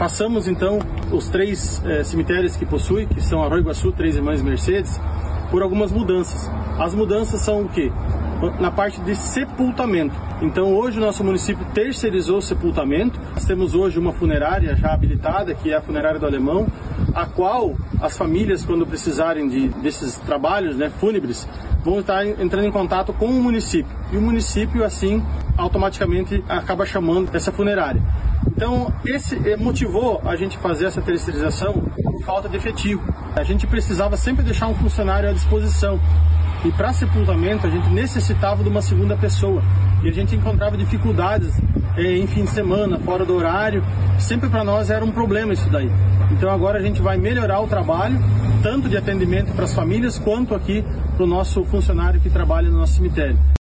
Passamos então os 3 cemitérios que possui, que são Arroio Iguaçu, Três Irmãs e Mercedes, por algumas mudanças. As mudanças são o quê? Na parte de sepultamento. Então hoje o nosso município terceirizou o sepultamento. Nós temos hoje uma funerária já habilitada, que é a Funerária do Alemão, a qual as famílias, quando precisarem desses trabalhos, né, fúnebres, vão estar entrando em contato com o município. E o município, assim, automaticamente acaba chamando essa funerária. Então, esse motivou a gente fazer essa terceirização por falta de efetivo. A gente precisava sempre deixar um funcionário à disposição. E para sepultamento, a gente necessitava de uma segunda pessoa. E a gente encontrava dificuldades em fim de semana, fora do horário. Sempre para nós era um problema isso daí. Então agora a gente vai melhorar o trabalho, tanto de atendimento para as famílias, quanto aqui para o nosso funcionário que trabalha no nosso cemitério.